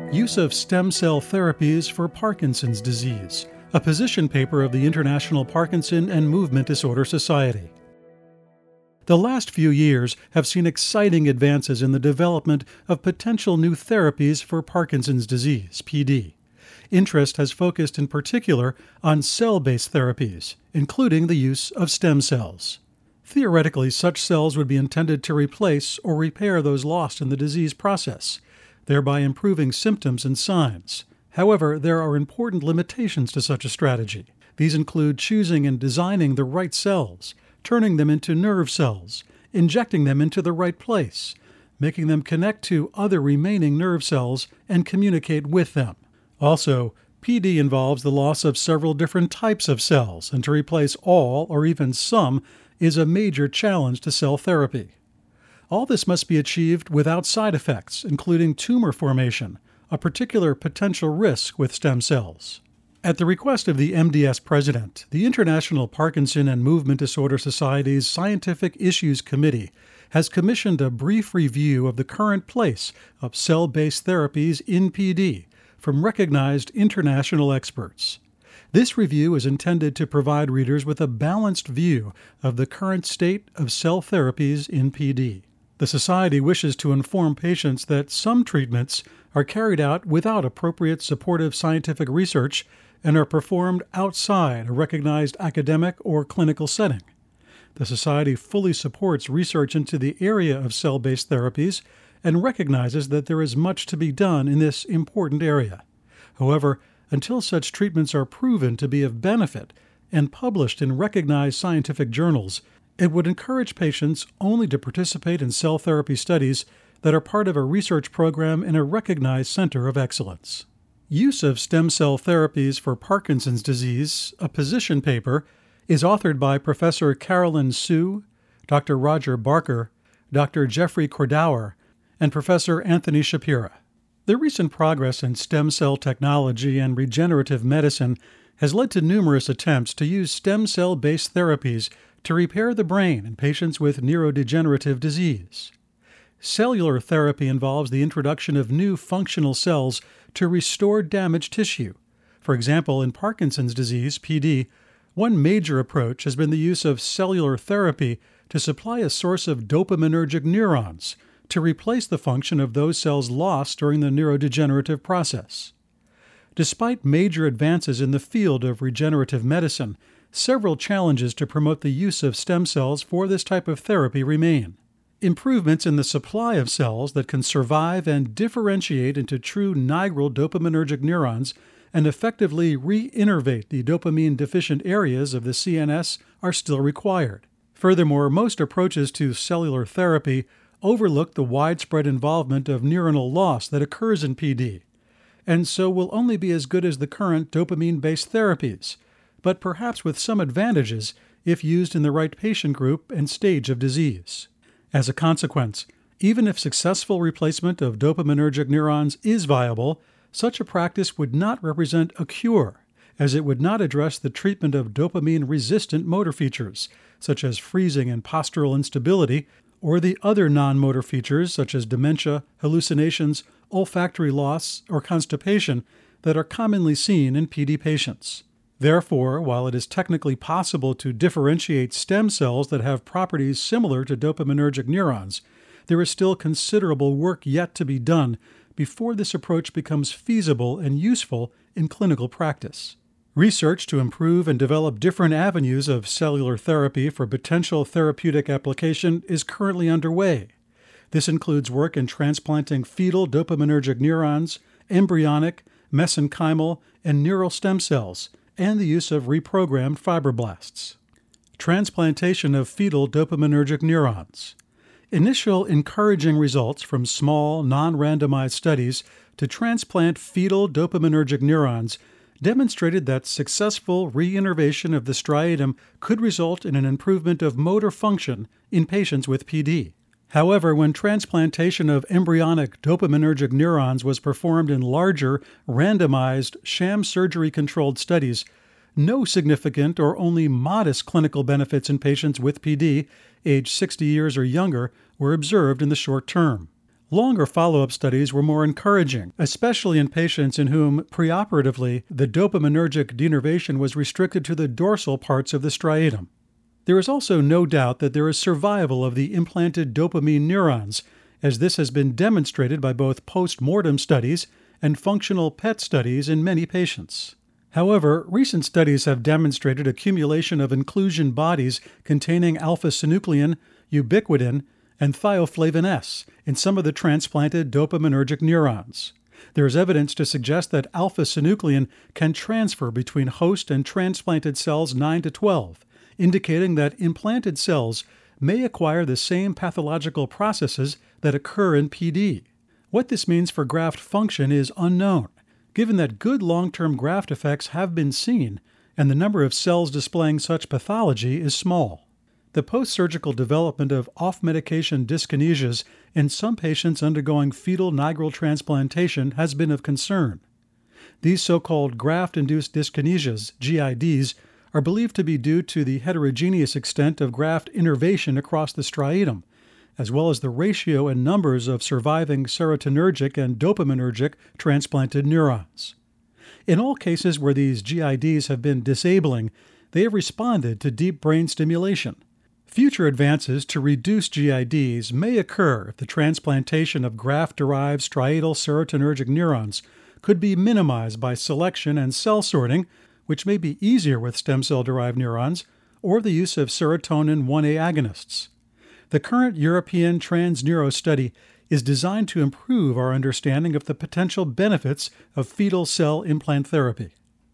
Use of Stem Cell Therapies for Parkinson's Disease, a position paper of the International Parkinson and Movement Disorder Society. The last few years have seen exciting advances in the development of potential new therapies for Parkinson's disease, PD. Interest has focused in particular on cell-based therapies, including the use of stem cells. Theoretically, such cells would be intended to replace or repair those lost in the disease process, thereby improving symptoms and signs. However, there are important limitations to such a strategy. These include choosing and designing the right cells, turning them into nerve cells, injecting them into the right place, making them connect to other remaining nerve cells and communicate with them. Also, PD involves the loss of several different types of cells, and to replace all or even some is a major challenge to cell therapy. All this must be achieved without side effects, including tumor formation, a particular potential risk with stem cells. At the request of the MDS president, the International Parkinson and Movement Disorder Society's Scientific Issues Committee has commissioned a brief review of the current place of cell-based therapies in PD from recognized international experts. This review is intended to provide readers with a balanced view of the current state of cell therapies in PD. The Society wishes to inform patients that some treatments are carried out without appropriate supportive scientific research and are performed outside a recognized academic or clinical setting. The Society fully supports research into the area of cell-based therapies and recognizes that there is much to be done in this important area. However, until such treatments are proven to be of benefit and published in recognized scientific journals, it would encourage patients only to participate in cell therapy studies that are part of a research program in a recognized center of excellence. Use of Stem Cell Therapies for Parkinson's Disease, a position paper, is authored by Professor Carolyn Su, Dr. Roger Barker, Dr. Jeffrey Kordauer, and Professor Anthony Shapira. The recent progress in stem cell technology and regenerative medicine has led to numerous attempts to use stem cell-based therapies to repair the brain in patients with neurodegenerative disease. Cellular therapy involves the introduction of new functional cells to restore damaged tissue. For example, in Parkinson's disease, PD, one major approach has been the use of cellular therapy to supply a source of dopaminergic neurons to replace the function of those cells lost during the neurodegenerative process. Despite major advances in the field of regenerative medicine, several challenges to promote the use of stem cells for this type of therapy remain. Improvements in the supply of cells that can survive and differentiate into true nigral dopaminergic neurons and effectively reinnervate the dopamine-deficient areas of the CNS are still required. Furthermore, most approaches to cellular therapy overlook the widespread involvement of neuronal loss that occurs in PD, and so will only be as good as the current dopamine-based therapies, but perhaps with some advantages if used in the right patient group and stage of disease. As a consequence, even if successful replacement of dopaminergic neurons is viable, such a practice would not represent a cure, as it would not address the treatment of dopamine-resistant motor features, such as freezing and postural instability, or the other non-motor features such as dementia, hallucinations, olfactory loss, or constipation that are commonly seen in PD patients. Therefore, while it is technically possible to differentiate stem cells that have properties similar to dopaminergic neurons, there is still considerable work yet to be done before this approach becomes feasible and useful in clinical practice. Research to improve and develop different avenues of cellular therapy for potential therapeutic application is currently underway. This includes work in transplanting fetal dopaminergic neurons, embryonic, mesenchymal, and neural stem cells, and the use of reprogrammed fibroblasts. Transplantation of fetal dopaminergic neurons. Initial encouraging results from small, non-randomized studies to transplant fetal dopaminergic neurons demonstrated that successful reinnervation of the striatum could result in an improvement of motor function in patients with PD. However, when transplantation of embryonic dopaminergic neurons was performed in larger, randomized, sham surgery-controlled studies, no significant or only modest clinical benefits in patients with PD, age 60 years or younger, were observed in the short term. Longer follow-up studies were more encouraging, especially in patients in whom, preoperatively, the dopaminergic denervation was restricted to the dorsal parts of the striatum. There is also no doubt that there is survival of the implanted dopamine neurons, as this has been demonstrated by both post-mortem studies and functional PET studies in many patients. However, recent studies have demonstrated accumulation of inclusion bodies containing alpha-synuclein, ubiquitin, and thioflavin S in some of the transplanted dopaminergic neurons. There is evidence to suggest that alpha-synuclein can transfer between host and transplanted cells 9 to 12, indicating that implanted cells may acquire the same pathological processes that occur in PD. What this means for graft function is unknown, given that good long-term graft effects have been seen and the number of cells displaying such pathology is small. The post-surgical development of off-medication dyskinesias in some patients undergoing fetal nigral transplantation has been of concern. These so-called graft-induced dyskinesias, GIDs, are believed to be due to the heterogeneous extent of graft innervation across the striatum, as well as the ratio and numbers of surviving serotonergic and dopaminergic transplanted neurons. In all cases where these GIDs have been disabling, they have responded to deep brain stimulation. Future advances to reduce GIDs may occur if the transplantation of graft-derived striatal serotonergic neurons could be minimized by selection and cell sorting, which may be easier with stem cell-derived neurons, or the use of serotonin 1A agonists. The current European Transneuro study is designed to improve our understanding of the potential benefits of fetal cell implant therapy.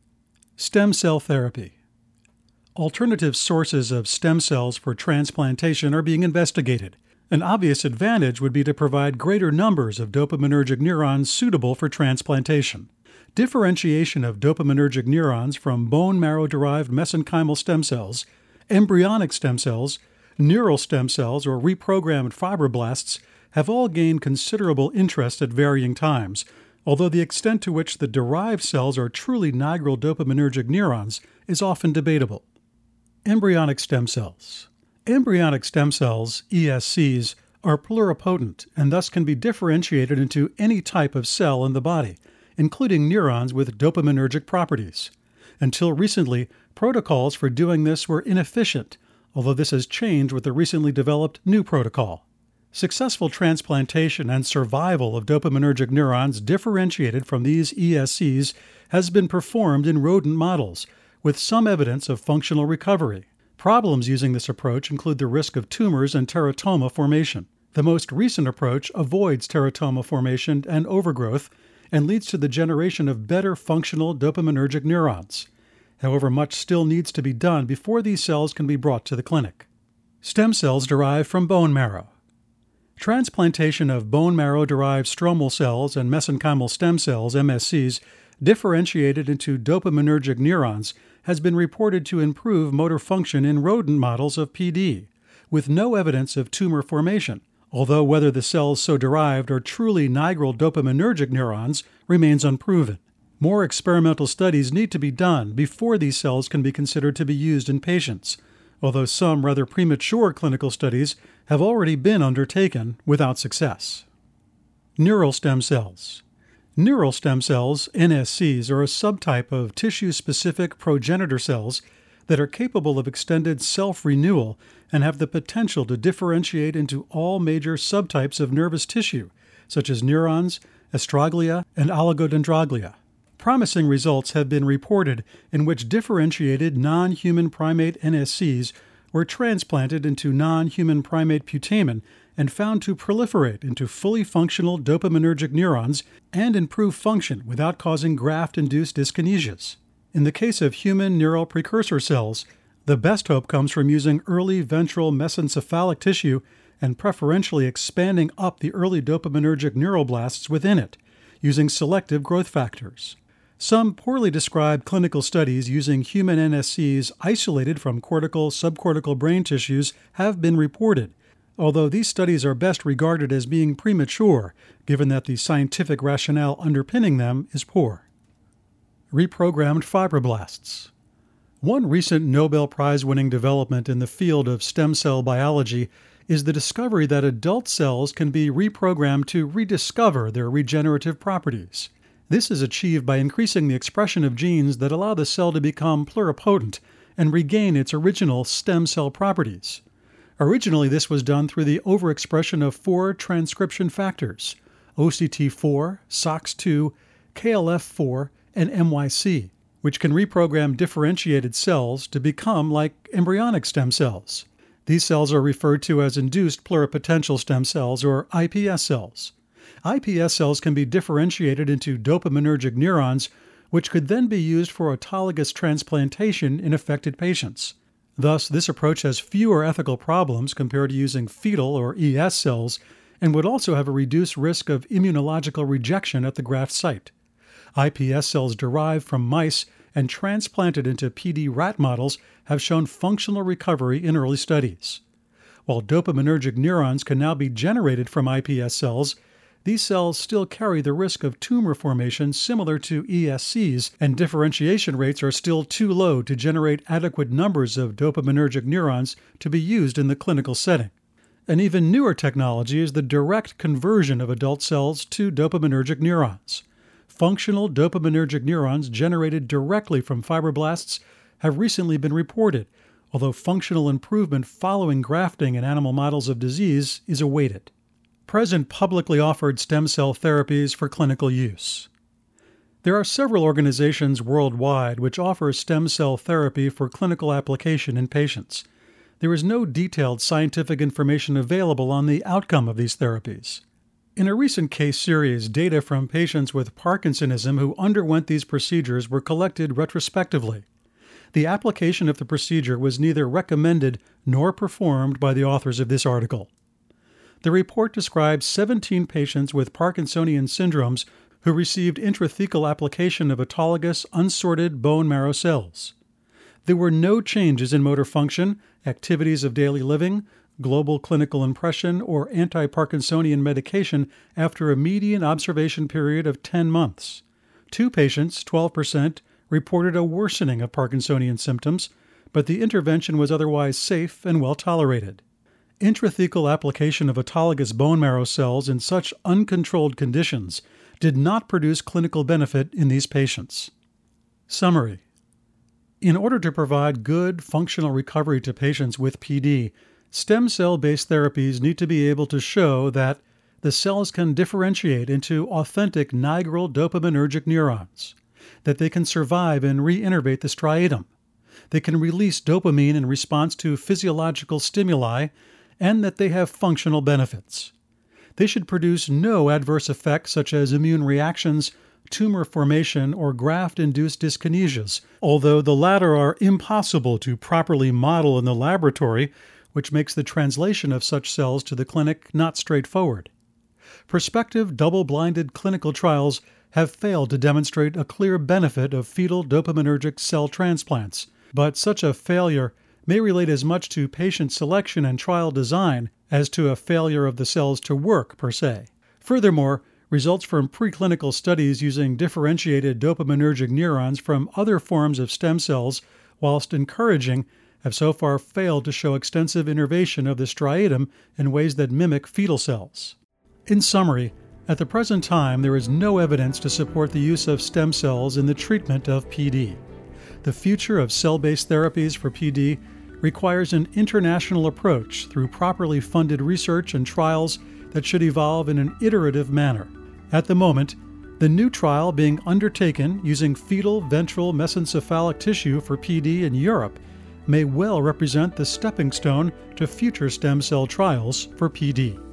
Stem cell therapy. Alternative sources of stem cells for transplantation are being investigated. An obvious advantage would be to provide greater numbers of dopaminergic neurons suitable for transplantation. Differentiation of dopaminergic neurons from bone marrow-derived mesenchymal stem cells, embryonic stem cells, neural stem cells, or reprogrammed fibroblasts have all gained considerable interest at varying times, although the extent to which the derived cells are truly nigral dopaminergic neurons is often debatable. Embryonic stem cells. Embryonic stem cells, ESCs, are pluripotent and thus can be differentiated into any type of cell in the body, including neurons with dopaminergic properties. Until recently, protocols for doing this were inefficient, although this has changed with the recently developed new protocol. Successful transplantation and survival of dopaminergic neurons differentiated from these ESCs has been performed in rodent models, with some evidence of functional recovery. Problems using this approach include the risk of tumors and teratoma formation. The most recent approach avoids teratoma formation and overgrowth and leads to the generation of better functional dopaminergic neurons. However, much still needs to be done before these cells can be brought to the clinic. Stem cells derived from bone marrow. Transplantation of bone marrow-derived stromal cells and mesenchymal stem cells, MSCs, differentiated into dopaminergic neurons has been reported to improve motor function in rodent models of PD, with no evidence of tumor formation, although whether the cells so derived are truly nigral dopaminergic neurons remains unproven. More experimental studies need to be done before these cells can be considered to be used in patients, although some rather premature clinical studies have already been undertaken without success. Neural stem cells. Neural stem cells, NSCs, are a subtype of tissue-specific progenitor cells that are capable of extended self-renewal and have the potential to differentiate into all major subtypes of nervous tissue, such as neurons, astroglia, and oligodendroglia. Promising results have been reported in which differentiated non-human primate NSCs were transplanted into non-human primate putamen and found to proliferate into fully functional dopaminergic neurons and improve function without causing graft-induced dyskinesias. In the case of human neural precursor cells, the best hope comes from using early ventral mesencephalic tissue and preferentially expanding up the early dopaminergic neuroblasts within it, using selective growth factors. Some poorly described clinical studies using human NSCs isolated from cortical subcortical brain tissues have been reported, although these studies are best regarded as being premature, given that the scientific rationale underpinning them is poor. Reprogrammed fibroblasts. One recent Nobel Prize-winning development in the field of stem cell biology is the discovery that adult cells can be reprogrammed to rediscover their regenerative properties. This is achieved by increasing the expression of genes that allow the cell to become pluripotent and regain its original stem cell properties. Originally, this was done through the overexpression of 4 transcription factors: OCT4, SOX2, KLF4, and MYC, which can reprogram differentiated cells to become like embryonic stem cells. These cells are referred to as induced pluripotential stem cells, or iPS cells. iPS cells can be differentiated into dopaminergic neurons, which could then be used for autologous transplantation in affected patients. Thus, this approach has fewer ethical problems compared to using fetal or ES cells, and would also have a reduced risk of immunological rejection at the graft site. iPS cells derived from mice and transplanted into PD rat models have shown functional recovery in early studies. While dopaminergic neurons can now be generated from iPS cells, these cells still carry the risk of tumor formation similar to ESCs, and differentiation rates are still too low to generate adequate numbers of dopaminergic neurons to be used in the clinical setting. An even newer technology is the direct conversion of adult cells to dopaminergic neurons. Functional dopaminergic neurons generated directly from fibroblasts have recently been reported, although functional improvement following grafting in animal models of disease is awaited. Present publicly offered stem cell therapies for clinical use. There are several organizations worldwide which offer stem cell therapy for clinical application in patients. There is no detailed scientific information available on the outcome of these therapies. In a recent case series, data from patients with Parkinsonism who underwent these procedures were collected retrospectively. The application of the procedure was neither recommended nor performed by the authors of this article. The report describes 17 patients with Parkinsonian syndromes who received intrathecal application of autologous unsorted bone marrow cells. There were no changes in motor function, activities of daily living, global clinical impression, or anti-Parkinsonian medication after a median observation period of 10 months. 2 patients, 12%, reported a worsening of Parkinsonian symptoms, but the intervention was otherwise safe and well tolerated. Intrathecal application of autologous bone marrow cells in such uncontrolled conditions did not produce clinical benefit in these patients. Summary. In order to provide good functional recovery to patients with PD, stem cell-based therapies need to be able to show that the cells can differentiate into authentic nigral dopaminergic neurons, that they can survive and reinnervate the striatum, they can release dopamine in response to physiological stimuli, and that they have functional benefits. They should produce no adverse effects such as immune reactions, tumor formation, or graft-induced dyskinesias, although the latter are impossible to properly model in the laboratory, which makes the translation of such cells to the clinic not straightforward. Prospective double-blinded clinical trials have failed to demonstrate a clear benefit of fetal dopaminergic cell transplants, but such a failure may relate as much to patient selection and trial design as to a failure of the cells to work per se. Furthermore, results from preclinical studies using differentiated dopaminergic neurons from other forms of stem cells, whilst encouraging, have so far failed to show extensive innervation of the striatum in ways that mimic fetal cells. In summary, at the present time there is no evidence to support the use of stem cells in the treatment of PD. The future of cell-based therapies for PD requires an international approach through properly funded research and trials that should evolve in an iterative manner. At the moment, the new trial being undertaken using fetal ventral mesencephalic tissue for PD in Europe may well represent the stepping stone to future stem cell trials for PD.